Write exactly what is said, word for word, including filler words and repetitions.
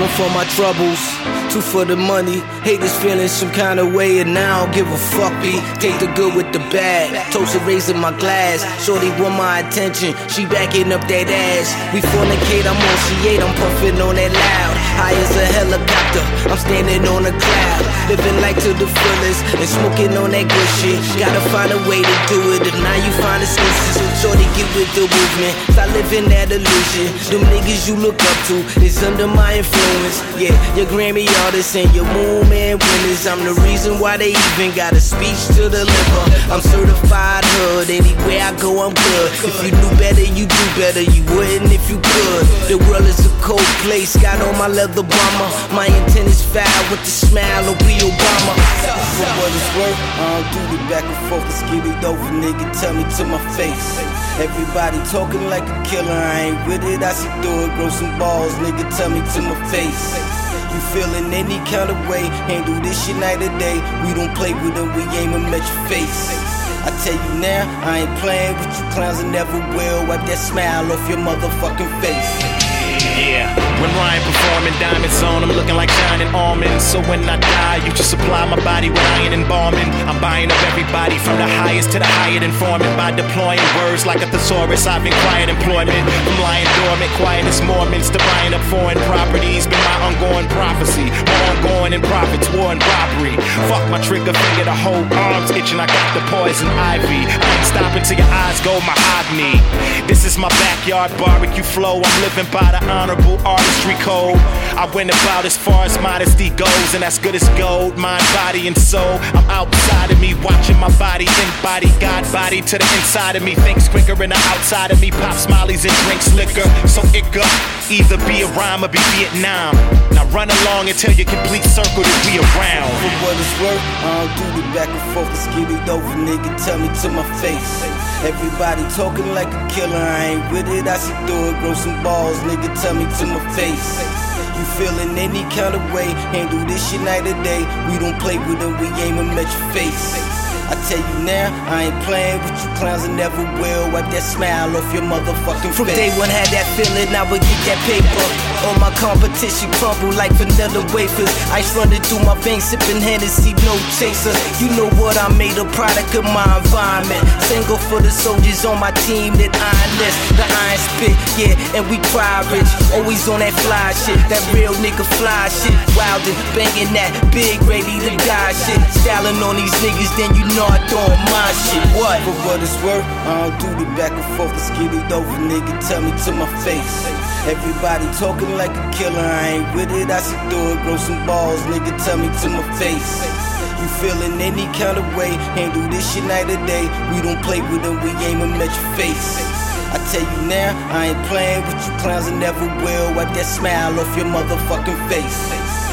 One for my troubles, two for the money. Haters feeling some kind of way, and I don't give a fuck. B, take the good with the bad. Toast and raising my glass. Shorty want my attention, she backing up that ass. We fornicate, I'm on C eight, I'm puffing on that loud. High as a helicopter, I'm standing on a cloud. Living life to the fullest and smoking on that good shit. Gotta find a way to do it, and now you find excuses. Shorty, get with the movement, stop living that illusion. Them niggas you look up to is under my influence. Yeah, your Grammy artists and your Moon Man winners. I'm the reason why they even got a speech to deliver. I'm certified hood, anywhere I go I'm good. If you knew better, you do better, you wouldn't if you could. The world is a cold place, got on my leather bomber. My intent is foul with the smile of B. Obama. For what it's worth, I don't do the back and forth. Let's get it over, nigga, tell me to my face. Everybody talking like a killer, I ain't with it, I see through it. Grow some balls, nigga, tell me to my face. You feeling any kind of way, handle this shit night or day. We don't play with it, we aiming at your face. I tell you now, I ain't playing with you clowns and never will. Wipe that smile off your motherfucking face. Yeah, when Ryan performing Diamonds on, I'm looking like shining almonds. So when I die, you just supply my body with iron and embalming. I'm buying up everybody from the highest to the higher informant. By deploying words like a thesaurus, I've acquired employment. From lying dormant, quiet as Mormons, to buying up foreign properties. Been my ongoing prophecy, my ongoing in profits, war and robbery. Fuck my trigger finger, the whole arm's itching. I got the poison ivy. I ain't stopping till your eyes go mahogany. This is my backyard barbecue flow. I'm living by the honorable artistry code. I went about as far as modesty goes, and that's good as gold. Mind, body, and soul. I'm outside of me, watching my body embody God body to the inside of me. Thinks quicker than the outside of me. Pop smileys and drinks liquor. So it go either be a rhyme or be Vietnam. Now run along until your complete circle to be around. For what it's worth, I don't do the back and forth. Let's get it over, nigga, tell me to my face. Everybody talking like a killer, I ain't with it, I see through it. Grow some balls, nigga, tell me to my face. You feeling any kind of way, handle this shit night or day. We don't play with them, we aiming at your face. I tell you now, I ain't playing with you clowns and never will. Wipe that smile off your motherfucking face. From day one had that feeling, I would get that paper. All my competition crumble like vanilla wafers. Ice running through my veins, sipping Hennessy, no chaser. You know what, I made a product of my environment. Single for the soldiers on my team that iron list. The iron spit, yeah, and we cry rich. Always on that fly shit, that real nigga fly shit. Wildin', banging that big, ready to die shit. Styling on these niggas, then you know I doing my shit. What? For what it's worth, I don't do the back and forth. Let's get it over, nigga, tell me to my face. Everybody talking like a killer, I ain't with it, I see through it. Grow some balls, nigga, tell me to my face. You feeling any kind of way, handle this shit night or day. We don't play with them, we aiming at your face. I tell you now, I ain't playing with you clowns and never will. Wipe that smile off your motherfucking face.